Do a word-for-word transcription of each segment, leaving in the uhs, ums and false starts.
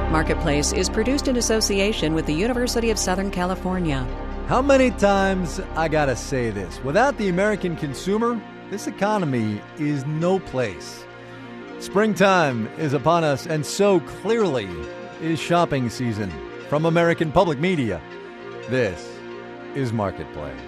Marketplace is produced in association with the University of Southern California. How many times I gotta say this? Without the American consumer, this economy is no place. Springtime is upon us, and so clearly is shopping season. From American Public Media, this is Marketplace.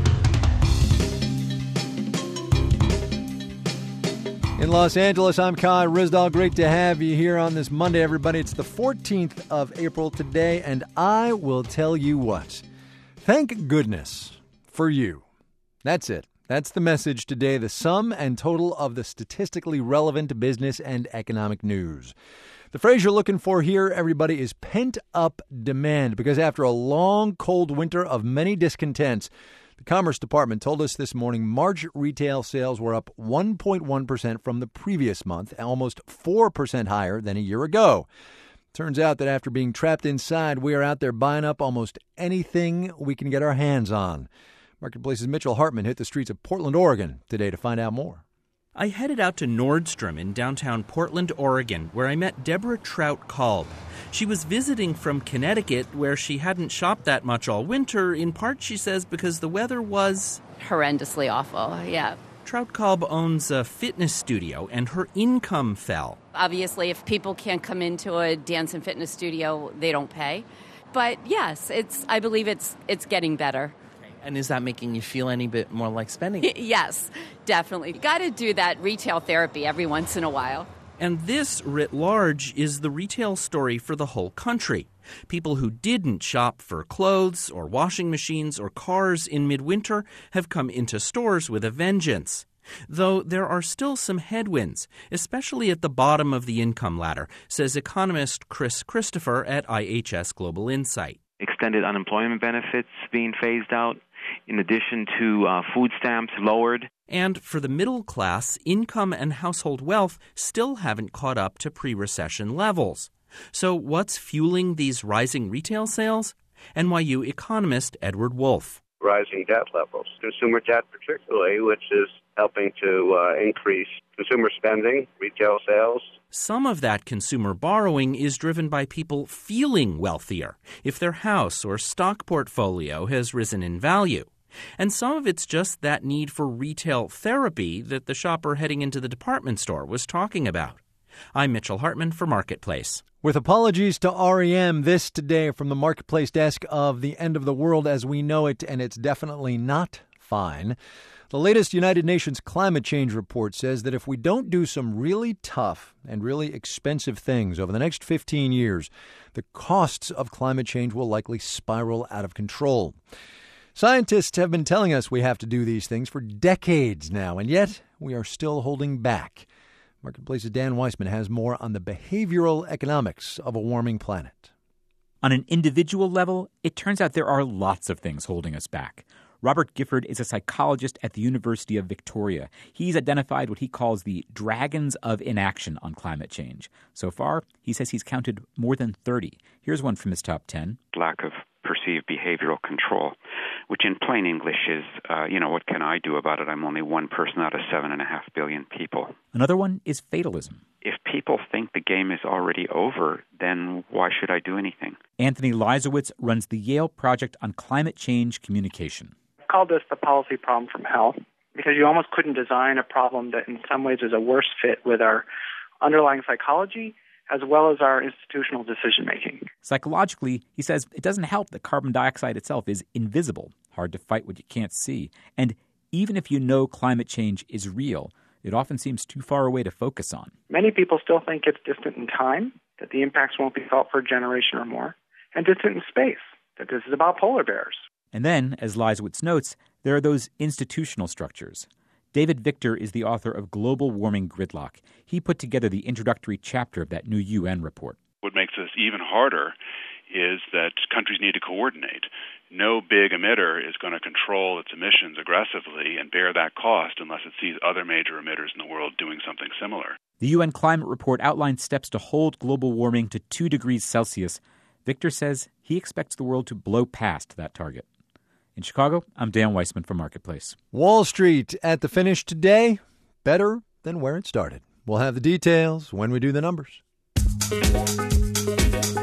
In Los Angeles, I'm Kai Ryssdal. Great to have you here on this Monday, everybody. It's the fourteenth of April today, and I will tell you what. Thank goodness for you. That's it. That's the message today, the sum and total of the statistically relevant business and economic news. The phrase you're looking for here, everybody, is pent-up demand, because after a long, cold winter of many discontents, the Commerce Department told us this morning March retail sales were up one point one percent from the previous month, almost four percent higher than a year ago. Turns out that after being trapped inside, we are out there buying up almost anything we can get our hands on. Marketplace's Mitchell Hartman hit the streets of Portland, Oregon today to find out more. I headed out to Nordstrom in downtown Portland, Oregon, where I met Deborah Trout-Kalb. She was visiting from Connecticut, where she hadn't shopped that much all winter, in part, she says, because the weather was horrendously awful, yeah. Trout-Kalb owns a fitness studio, and her income fell. Obviously, if people can't come into a dance and fitness studio, they don't pay. But yes, it's. I believe it's it's getting better. And is that making you feel any bit more like spending? Yes, definitely. You got to do that retail therapy every once in a while. And this, writ large, is the retail story for the whole country. People who didn't shop for clothes or washing machines or cars in midwinter have come into stores with a vengeance. Though there are still some headwinds, especially at the bottom of the income ladder, says economist Chris Christopher at I H S Global Insight. Extended unemployment benefits being phased out, in addition to uh, food stamps lowered. And for the middle class, income and household wealth still haven't caught up to pre-recession levels. So what's fueling these rising retail sales? N Y U economist Edward Wolf. Rising debt levels, consumer debt particularly, which is helping to uh, increase consumer spending, retail sales. Some of that consumer borrowing is driven by people feeling wealthier if their house or stock portfolio has risen in value. And some of it's just that need for retail therapy that the shopper heading into the department store was talking about. I'm Mitchell Hartman for Marketplace. With apologies to R E M, this today from the Marketplace desk of the end of the world as we know it, and it's definitely not fine. The latest United Nations climate change report says that if we don't do some really tough and really expensive things over the next fifteen years, the costs of climate change will likely spiral out of control. Scientists have been telling us we have to do these things for decades now, and yet we are still holding back. Marketplace's Dan Weissman has more on the behavioral economics of a warming planet. On an individual level, it turns out there are lots of things holding us back. Robert Gifford is a psychologist at the University of Victoria. He's identified what he calls the dragons of inaction on climate change. So far, he says he's counted more than thirty. Here's one from his top ten. Lack of perceived behavioral control, which in plain English is, uh, you know, what can I do about it? I'm only one person out of seven and a half billion people. Another one is fatalism. If people think the game is already over, then why should I do anything? Anthony Leisowitz runs the Yale Project on Climate Change Communication. I call this the policy problem from hell, because you almost couldn't design a problem that in some ways is a worse fit with our underlying psychology as well as our institutional decision-making. Psychologically, he says it doesn't help that carbon dioxide itself is invisible, hard to fight what you can't see. And even if you know climate change is real, it often seems too far away to focus on. Many people still think it's distant in time, that the impacts won't be felt for a generation or more, and distant in space, that this is about polar bears. And then, as Leisowitz notes, there are those institutional structures. David Victor is the author of Global Warming Gridlock. He put together the introductory chapter of that new U N report. What makes this even harder is that countries need to coordinate. No big emitter is going to control its emissions aggressively and bear that cost unless it sees other major emitters in the world doing something similar. The U N climate report outlines steps to hold global warming to two degrees Celsius. Victor says he expects the world to blow past that target. In Chicago, I'm Dan Weissman for Marketplace. Wall Street at the finish today, better than where it started. We'll have the details when we do the numbers.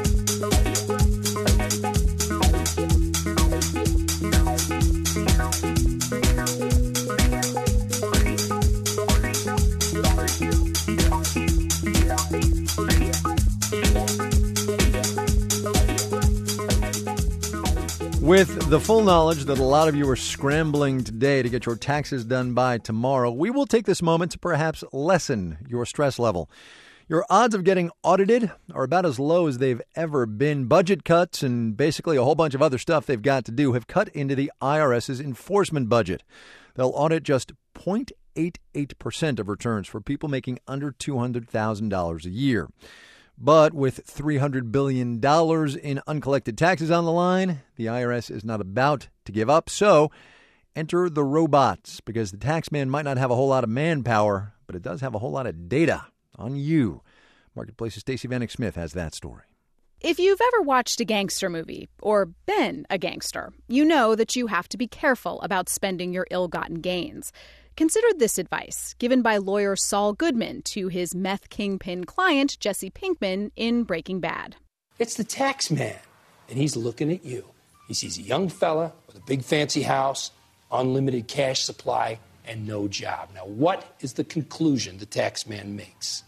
With the full knowledge that a lot of you are scrambling today to get your taxes done by tomorrow, we will take this moment to perhaps lessen your stress level. Your odds of getting audited are about as low as they've ever been. Budget cuts and basically a whole bunch of other stuff they've got to do have cut into the IRS's enforcement budget. They'll audit just zero point eight eight percent of returns for people making under two hundred thousand dollars a year. But with three hundred billion dollars in uncollected taxes on the line, the I R S is not about to give up. So enter the robots, because the tax man might not have a whole lot of manpower, but it does have a whole lot of data on you. Marketplace's Stacey Vanek Smith has that story. If you've ever watched a gangster movie or been a gangster, you know that you have to be careful about spending your ill-gotten gains. Consider this advice given by lawyer Saul Goodman to his meth kingpin client, Jesse Pinkman, in Breaking Bad. It's the tax man, and he's looking at you. He sees a young fella with a big fancy house, unlimited cash supply, and no job. Now, what is the conclusion the tax man makes?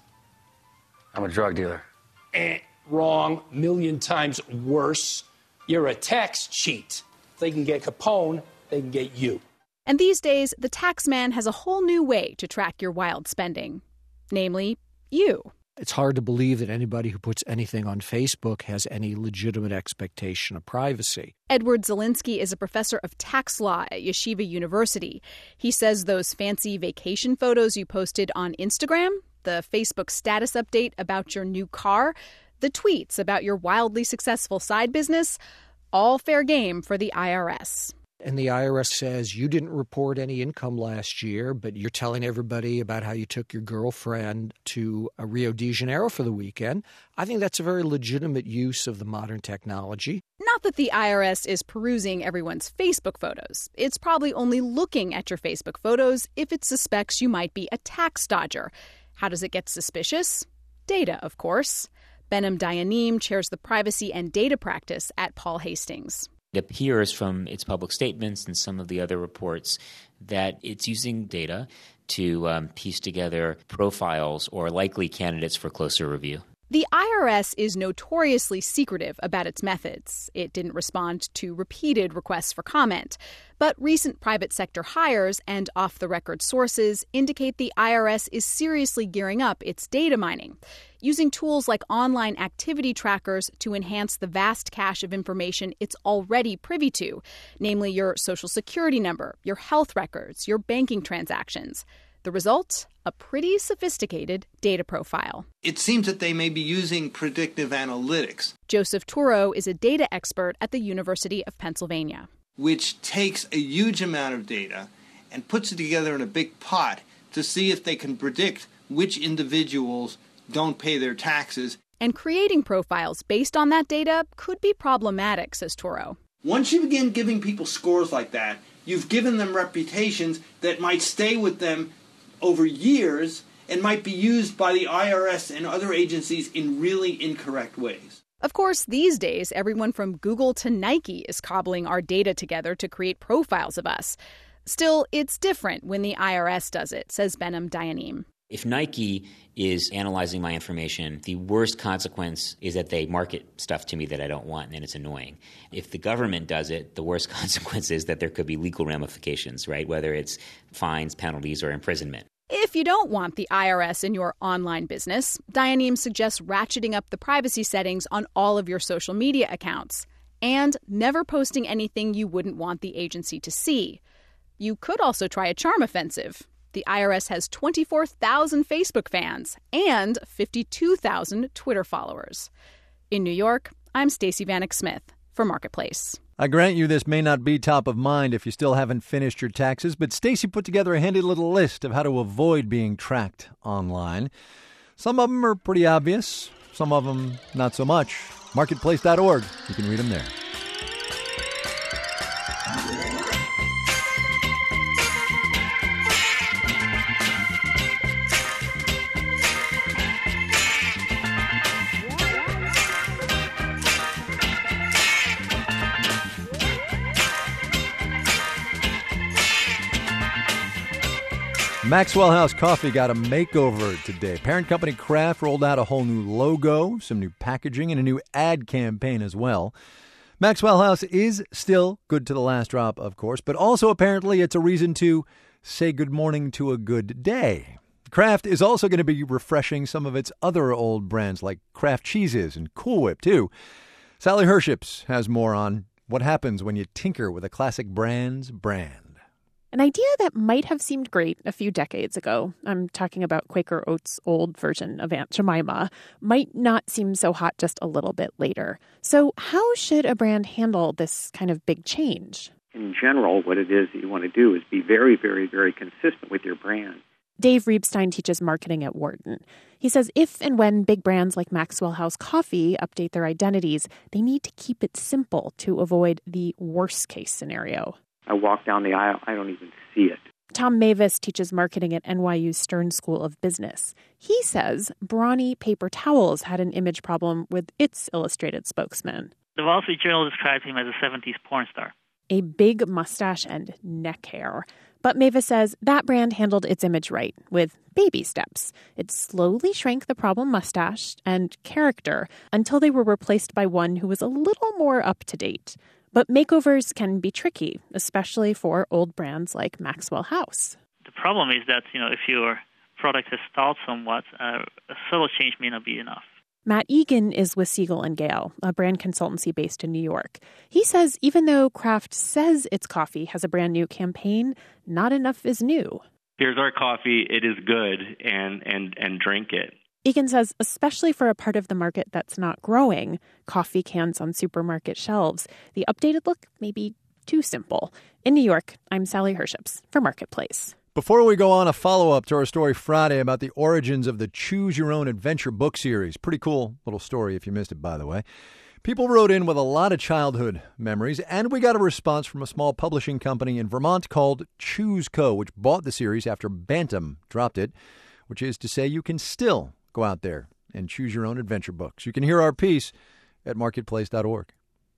I'm a drug dealer. Eh, wrong. Million times worse. You're a tax cheat. If they can get Capone, they can get you. And these days, the tax man has a whole new way to track your wild spending. Namely, you. It's hard to believe that anybody who puts anything on Facebook has any legitimate expectation of privacy. Edward Zielinski is a professor of tax law at Yeshiva University. He says those fancy vacation photos you posted on Instagram, the Facebook status update about your new car, the tweets about your wildly successful side business, all fair game for the I R S. And the I R S says you didn't report any income last year, but you're telling everybody about how you took your girlfriend to a Rio de Janeiro for the weekend. I think that's a very legitimate use of the modern technology. Not that the I R S is perusing everyone's Facebook photos. It's probably only looking at your Facebook photos if it suspects you might be a tax dodger. How does it get suspicious? Data, of course. Behnam Dayanim chairs the privacy and data practice at Paul Hastings. It appears from its public statements and some of the other reports that it's using data to um, piece together profiles or likely candidates for closer review. The I R S is notoriously secretive about its methods. It didn't respond to repeated requests for comment. But recent private sector hires and off-the-record sources indicate the I R S is seriously gearing up its data mining, using tools like online activity trackers to enhance the vast cache of information it's already privy to, namely your social security number, your health records, your banking transactions. The result? A pretty sophisticated data profile. It seems that they may be using predictive analytics. Joseph Turo is a data expert at the University of Pennsylvania. Which takes a huge amount of data and puts it together in a big pot to see if they can predict which individuals don't pay their taxes. And creating profiles based on that data could be problematic, says Turo. Once you begin giving people scores like that, you've given them reputations that might stay with them over years and might be used by the I R S and other agencies in really incorrect ways. Of course, these days, everyone from Google to Nike is cobbling our data together to create profiles of us. Still, it's different when the I R S does it, says Behnam Dayanim. If Nike is analyzing my information, the worst consequence is that they market stuff to me that I don't want, and it's annoying. If the government does it, the worst consequence is that there could be legal ramifications, right? Whether it's fines, penalties, or imprisonment. If you don't want the I R S in your online business, Dayanim suggests ratcheting up the privacy settings on all of your social media accounts and never posting anything you wouldn't want the agency to see. You could also try a charm offensive. The I R S has twenty-four thousand Facebook fans and fifty-two thousand Twitter followers. In New York, I'm Stacey Vanek Smith for Marketplace. I grant you this may not be top of mind if you still haven't finished your taxes, but Stacey put together a handy little list of how to avoid being tracked online. Some of them are pretty obvious, some of them not so much. Marketplace dot org. You can read them there. Maxwell House Coffee got a makeover today. Parent company Kraft rolled out a whole new logo, some new packaging, and a new ad campaign as well. Maxwell House is still good to the last drop, of course, but also apparently it's a reason to say good morning to a good day. Kraft is also going to be refreshing some of its other old brands like Kraft cheeses and Cool Whip, too. Sally Herships has more on what happens when you tinker with a classic brand's brand. An idea that might have seemed great a few decades ago, I'm talking about Quaker Oats' old version of Aunt Jemima, might not seem so hot just a little bit later. So how should a brand handle this kind of big change? In general, what it is that you want to do is be very, very, very consistent with your brand. Dave Reebstein teaches marketing at Wharton. He says if and when big brands like Maxwell House Coffee update their identities, they need to keep it simple to avoid the worst-case scenario. I walk down the aisle, I don't even see it. Tom Mavis teaches marketing at N Y U's Stern School of Business. He says brawny paper towels had an image problem with its illustrated spokesman. The Wall Street Journal described him as a seventies porn star. A big mustache and neck hair. But Mavis says that brand handled its image right, with baby steps. It slowly shrank the problem mustache and character until they were replaced by one who was a little more up to date. But makeovers can be tricky, especially for old brands like Maxwell House. The problem is that, you know, if your product has stalled somewhat, uh, a subtle change may not be enough. Matt Egan is with Siegel and Gale, a brand consultancy based in New York. He says even though Kraft says its coffee has a brand new campaign, not enough is new. Here's our coffee, it is good, and, and, and drink it. Egan says especially for a part of the market that's not growing, coffee cans on supermarket shelves, the updated look may be too simple. In New York, I'm Sally Herships for Marketplace. Before we go on, a follow-up to our story Friday about the origins of the Choose Your Own Adventure book series. Pretty cool little story if you missed it, by the way. People wrote in with a lot of childhood memories, and we got a response from a small publishing company in Vermont called Choose Co., which bought the series after Bantam dropped it, which is to say you can still go out there and choose your own adventure books. You can hear our piece at marketplace dot org.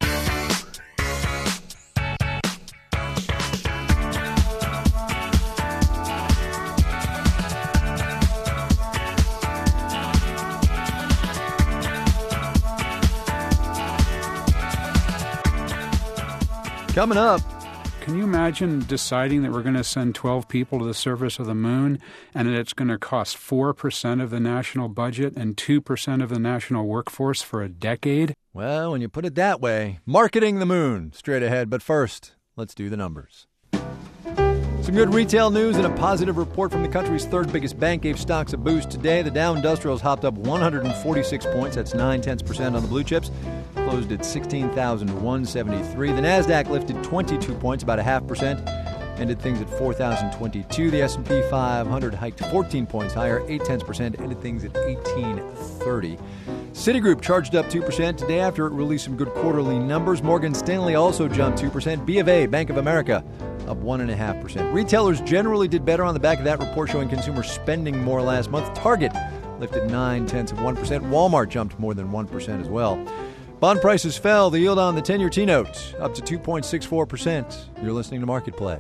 Coming up. Can you imagine deciding that we're going to send twelve people to the surface of the moon and that it's going to cost four percent of the national budget and two percent of the national workforce for a decade? Well, when you put it that way, marketing the moon straight ahead. But first, let's do the numbers. Some good retail news and a positive report from the country's third biggest bank gave stocks a boost today. The Dow Industrials hopped up one hundred forty-six points. That's nine tenths percent on the blue chips. Closed at sixteen thousand one hundred seventy-three. The Nasdaq lifted twenty-two points, about a half percent. Ended things at four thousand twenty-two. The S and P five hundred hiked fourteen points higher, eight tenths percent. Ended things at eighteen thirty. Citigroup charged up two percent today after it released some good quarterly numbers. Morgan Stanley also jumped two percent. B of A, Bank of America, up one point five percent. Retailers generally did better on the back of that report showing consumer spending more last month. Target lifted nine tenths of one percent. Walmart jumped more than one percent as well. Bond prices fell. The yield on the ten-year T-note up to two point six four percent. You're listening to Marketplace.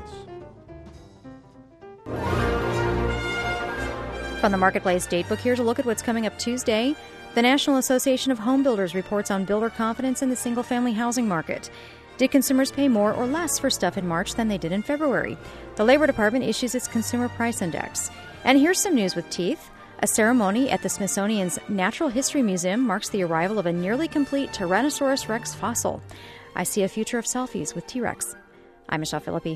From the Marketplace Datebook, here's a look at what's coming up Tuesday. The National Association of Home Builders reports on builder confidence in the single-family housing market. Did consumers pay more or less for stuff in March than they did in February? The Labor Department issues its Consumer Price Index. And here's some news with teeth. A ceremony at the Smithsonian's Natural History Museum marks the arrival of a nearly complete Tyrannosaurus rex fossil. I see a future of selfies with T-Rex. I'm Michelle Philippi.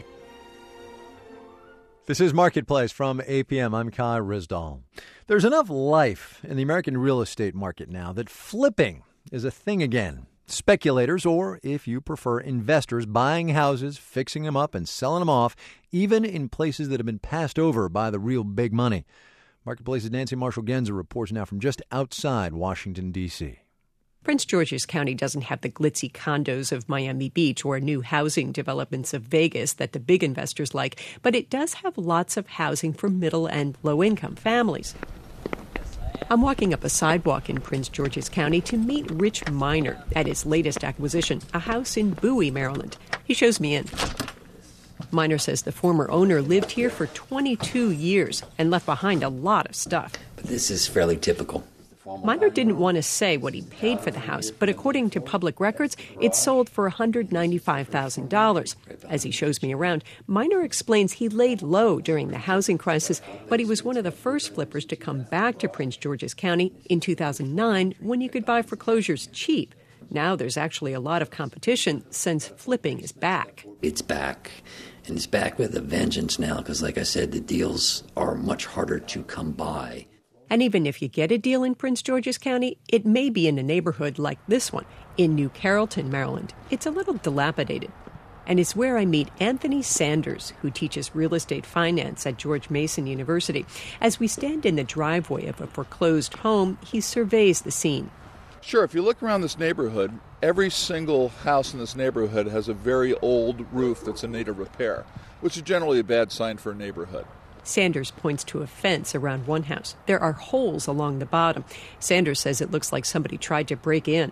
This is Marketplace from A P M. I'm Kai Rizdal. There's enough life in the American real estate market now that flipping is a thing again. Speculators, or if you prefer, investors, buying houses, fixing them up, and selling them off, even in places that have been passed over by the real big money. Marketplace's Nancy Marshall-Genzer reports now from just outside Washington, D C Prince George's County doesn't have the glitzy condos of Miami Beach or new housing developments of Vegas that the big investors like, but it does have lots of housing for middle and low-income families. I'm walking up a sidewalk in Prince George's County to meet Rich Miner at his latest acquisition, a house in Bowie, Maryland. He shows me in. Miner says the former owner lived here for twenty-two years and left behind a lot of stuff. But this is fairly typical. Minor didn't want to say what he paid for the house, but according to public records, it sold for one hundred ninety-five thousand dollars. As he shows me around, Minor explains he laid low during the housing crisis, but he was one of the first flippers to come back to Prince George's County in two thousand nine when you could buy foreclosures cheap. Now there's actually a lot of competition since flipping is back. It's back, and it's back with a vengeance now because, like I said, the deals are much harder to come by. And even if you get a deal in Prince George's County, it may be in a neighborhood like this one, in New Carrollton, Maryland. It's a little dilapidated. And it's where I meet Anthony Sanders, who teaches real estate finance at George Mason University. As we stand in the driveway of a foreclosed home, he surveys the scene. Sure, if you look around this neighborhood, every single house in this neighborhood has a very old roof that's in need of repair, which is generally a bad sign for a neighborhood. Sanders points to a fence around one house. There are holes along the bottom. Sanders says it looks like somebody tried to break in.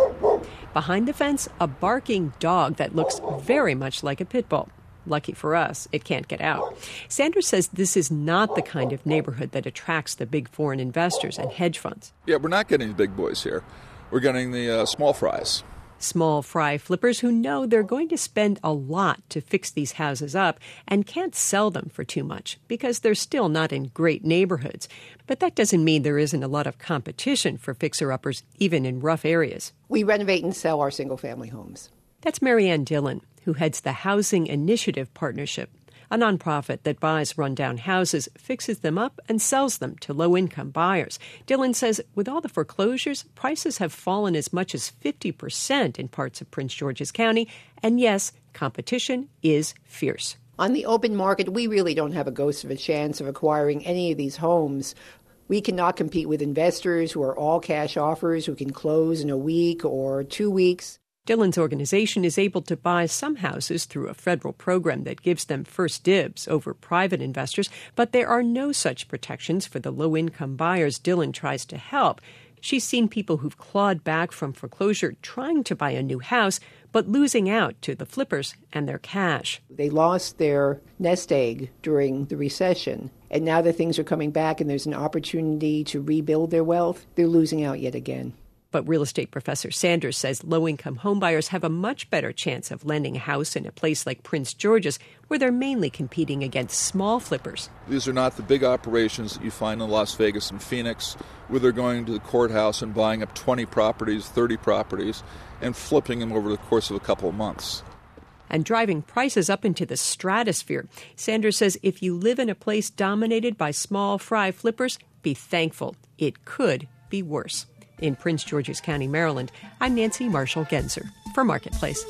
Behind the fence, a barking dog that looks very much like a pit bull. Lucky for us, it can't get out. Sanders says this is not the kind of neighborhood that attracts the big foreign investors and hedge funds. Yeah, we're not getting the big boys here. We're getting the uh, small fries. Small fry flippers who know they're going to spend a lot to fix these houses up and can't sell them for too much because they're still not in great neighborhoods. But that doesn't mean there isn't a lot of competition for fixer-uppers, even in rough areas. We renovate and sell our single-family homes. That's Marianne Dillon, who heads the Housing Initiative Partnership, a nonprofit that buys rundown houses, fixes them up, and sells them to low-income buyers. Dillon says with all the foreclosures, prices have fallen as much as fifty percent in parts of Prince George's County. And yes, competition is fierce. On the open market, we really don't have a ghost of a chance of acquiring any of these homes. We cannot compete with investors who are all cash offers, who can close in a week or two weeks. Dillon's organization is able to buy some houses through a federal program that gives them first dibs over private investors, but there are no such protections for the low-income buyers Dillon tries to help. She's seen people who've clawed back from foreclosure trying to buy a new house, but losing out to the flippers and their cash. They lost their nest egg during the recession, and now that things are coming back and there's an opportunity to rebuild their wealth, they're losing out yet again. But real estate professor Sanders says low-income homebuyers have a much better chance of lending a house in a place like Prince George's, where they're mainly competing against small flippers. These are not the big operations that you find in Las Vegas and Phoenix, where they're going to the courthouse and buying up twenty properties, thirty properties, and flipping them over the course of a couple of months. And driving prices up into the stratosphere. Sanders says if you live in a place dominated by small fry flippers, be thankful. It could be worse. In Prince George's County, Maryland, I'm Nancy Marshall Genzer for Marketplace.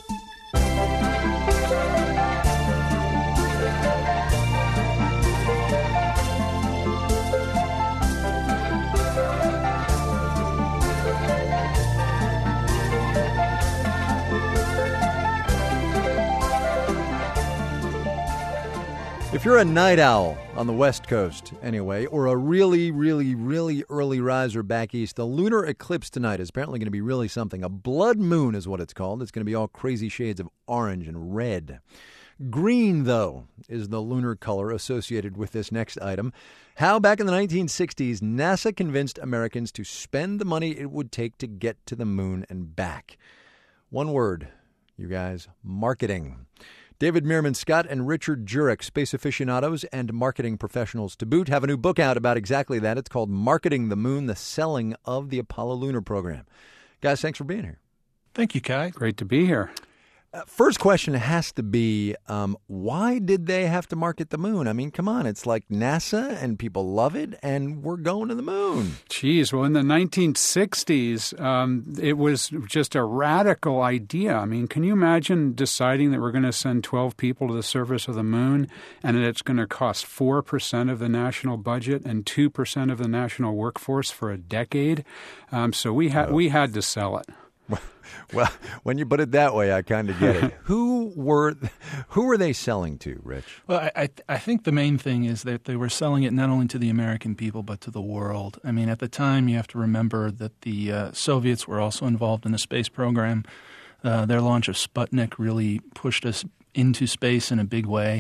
If you're a night owl on the West Coast, anyway, or a really, really, really early riser back east, the lunar eclipse tonight is apparently going to be really something. A blood moon is what it's called. It's going to be all crazy shades of orange and red. Green, though, is the lunar color associated with this next item. How back in the nineteen sixties, NASA convinced Americans to spend the money it would take to get to the moon and back. One word, you guys, marketing. David Meerman Scott and Richard Jurek, space aficionados and marketing professionals to boot, have a new book out about exactly that. It's called Marketing the Moon, the Selling of the Apollo Lunar Program. Guys, thanks for being here. Thank you, Kai. Great to be here. Uh, first question has to be, um, why did they have to market the moon? I mean, come on, it's like NASA and people love it, and we're going to the moon. Geez, well, in the nineteen sixties, um, it was just a radical idea. I mean, can you imagine deciding that we're going to send twelve people to the surface of the moon, and it's going to cost four percent of the national budget and two percent of the national workforce for a decade? Um, so we, ha- oh. we had to sell it. Well, when you put it that way, I kind of get it. Who were who were they selling to, Rich? Well, I, I, I think the main thing is that they were selling it not only to the American people but to the world. I mean, at the time, you have to remember that the uh, Soviets were also involved in the space program. Uh, their launch of Sputnik really pushed us into space in a big way.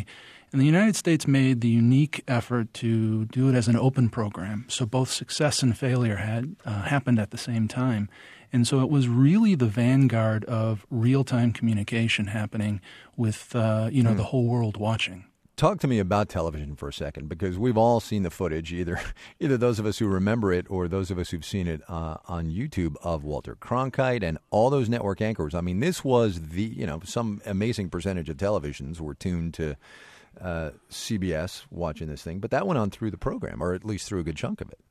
And the United States made the unique effort to do it as an open program. So both success and failure had uh, happened at the same time. And so it was really the vanguard of real-time communication happening with, uh, you know, mm. the whole world watching. Talk to me about television for a second, because we've all seen the footage, either either those of us who remember it or those of us who've seen it uh, on YouTube, of Walter Cronkite and all those network anchors. I mean, this was the, you know, some amazing percentage of televisions were tuned to uh, C B S watching this thing, but that went on through the program, or at least through a good chunk of it.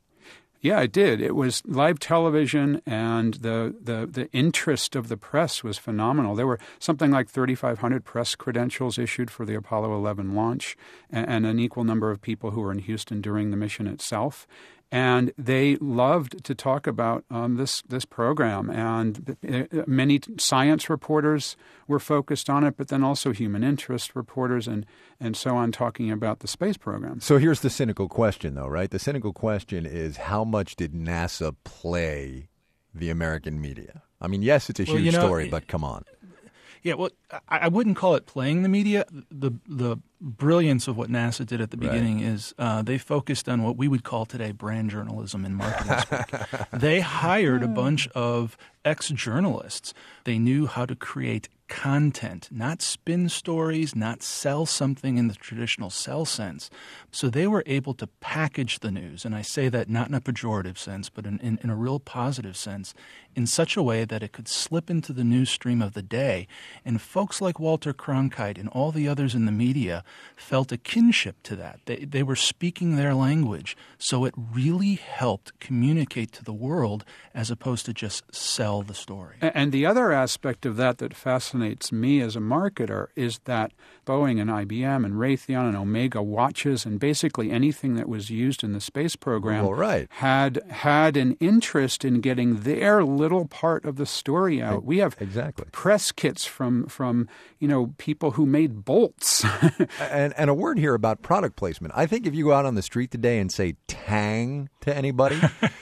Yeah, it did. It was live television, and the, the, the interest of the press was phenomenal. There were something like thirty-five hundred press credentials issued for the Apollo eleven launch, and, and an equal number of people who were in Houston during the mission itself. And they loved to talk about um, this this program. And many science reporters were focused on it, but then also human interest reporters and, and so on, talking about the space program. So here's the cynical question, though, right? The cynical question is, how much did NASA play the American media? I mean, yes, it's a well, huge you know, story, but come on. Yeah, well, I, I wouldn't call it playing the media. The the brilliance of what NASA did at the beginning right. is uh, they focused on what we would call today brand journalism in marketing speak. They hired a bunch of ex-journalists. They knew how to create content, not spin stories, not sell something in the traditional sell sense. So they were able to package the news, and I say that not in a pejorative sense, but in, in, in a real positive sense, in such a way that it could slip into the news stream of the day. And folks like Walter Cronkite and all the others in the media felt a kinship to that. They, they were speaking their language, so it really helped communicate to the world as opposed to just sell the story. And the other aspect of that that fascinates me as a marketer is that Boeing and I B M and Raytheon and Omega watches and basically anything that was used in the space program well, right. had had an interest in getting their little part of the story out. We have exactly. press kits from, from you know, people who made bolts. and, and a word here about product placement. I think if you go out on the street today and say Tang to anybody,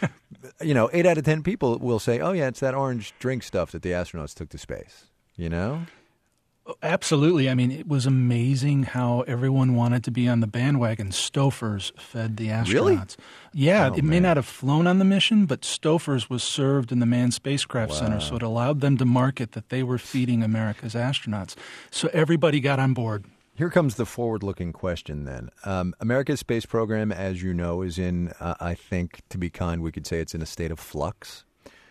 you know, eight out of ten people will say, oh, yeah, it's that orange drink stuff that the astronauts took to space, you know? Absolutely. I mean, it was amazing how everyone wanted to be on the bandwagon. Stouffer's fed the astronauts. Really? Yeah, oh, it man. may not have flown on the mission, but Stouffer's was served in the Manned Spacecraft wow. Center, so it allowed them to market that they were feeding America's astronauts. So everybody got on board. Here comes the forward-looking question then. Um, America's space program, as you know, is in, uh, I think, to be kind, we could say it's in a state of flux.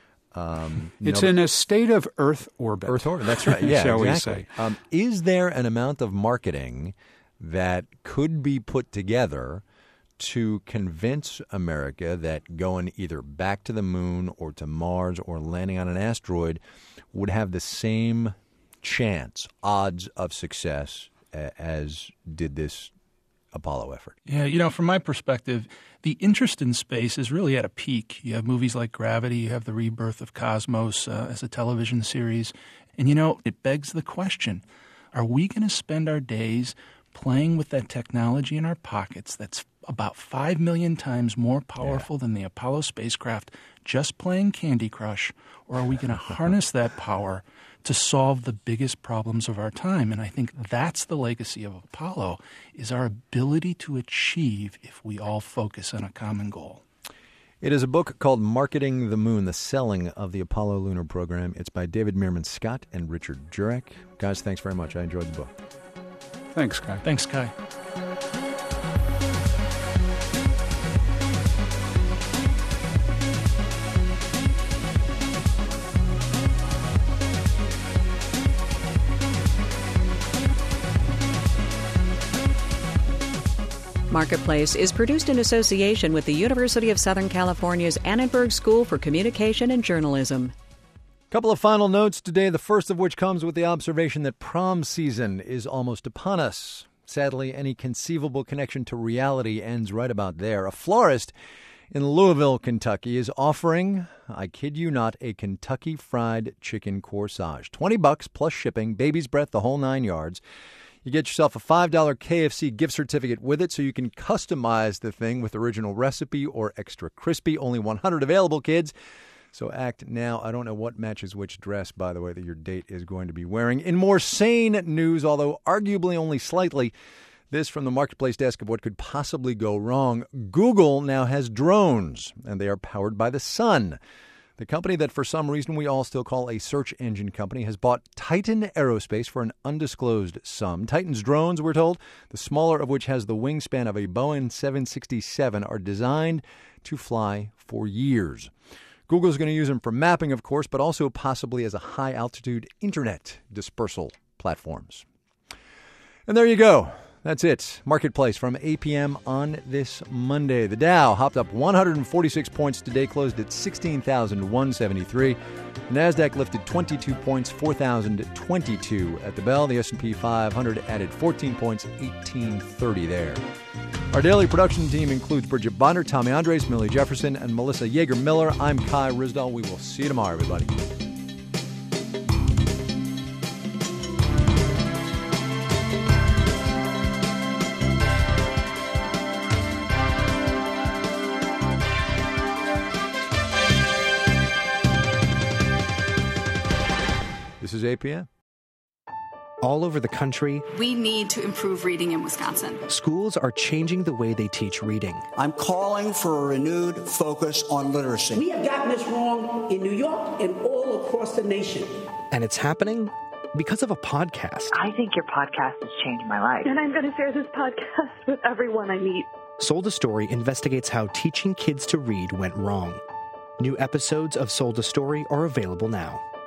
Um, it's know, in a state of Earth orbit. Earth orbit, that's right. Yeah, shall exactly. we say. Um, is there an amount of marketing that could be put together to convince America that going either back to the moon or to Mars or landing on an asteroid would have the same chance, odds of success as did this Apollo effort? Yeah, you know, from my perspective, the interest in space is really at a peak. You have movies like Gravity, you have The Rebirth of Cosmos uh, as a television series. And, you know, it begs the question, are we going to spend our days playing with that technology in our pockets that's about five million times more powerful yeah. than the Apollo spacecraft, just playing Candy Crush? Or are we going to harness that power to solve the biggest problems of our time? And I think that's the legacy of Apollo, is our ability to achieve if we all focus on a common goal. It is a book called Marketing the Moon, The Selling of the Apollo Lunar Program. It's by David Meerman Scott and Richard Jurek. Guys, thanks very much. I enjoyed the book. Thanks, Kai. Thanks, Kai. Marketplace is produced in association with the University of Southern California's Annenberg School for Communication and Journalism. Couple of final notes today, the first of which comes with the observation that prom season is almost upon us. Sadly, any conceivable connection to reality ends right about there. A florist in Louisville, Kentucky is offering, I kid you not, a Kentucky Fried Chicken corsage. twenty bucks plus shipping, baby's breath, the whole nine yards. You get yourself a five dollar K F C gift certificate with it so you can customize the thing with original recipe or extra crispy. Only one hundred available, kids. So act now. I don't know what matches which dress, by the way, that your date is going to be wearing. In more sane news, although arguably only slightly, This from the Marketplace desk of what could possibly go wrong. Google now has drones, and they are powered by the sun. The company that for some reason we all still call a search engine company has bought Titan Aerospace for an undisclosed sum. Titan's drones, we're told, the smaller of which has the wingspan of a Boeing seven sixty-seven, are designed to fly for years. Google's going to use them for mapping, of course, but also possibly as a high-altitude internet dispersal platforms. And there you go. That's it. Marketplace from eight p.m. on this Monday. The Dow hopped up one hundred forty-six points today, closed at sixteen thousand one hundred seventy-three. NASDAQ lifted twenty-two points, four thousand twenty-two at the bell. The S and P five hundred added fourteen points, eighteen thirty there. Our daily production team includes Bridget Bonner, Tommy Andres, Millie Jefferson, and Melissa Yeager-Miller. I'm Kai Ryssdal. We will see you tomorrow, everybody. This is eight p.m. All over the country, we need to improve reading in Wisconsin. Schools are changing the way they teach reading. I'm calling for a renewed focus on literacy. We have gotten this wrong in New York and all across the nation. And it's happening because of a podcast. I think your podcast has changed my life. And I'm going to share this podcast with everyone I meet. Sold a Story investigates how teaching kids to read went wrong. New episodes of Sold a Story are available now.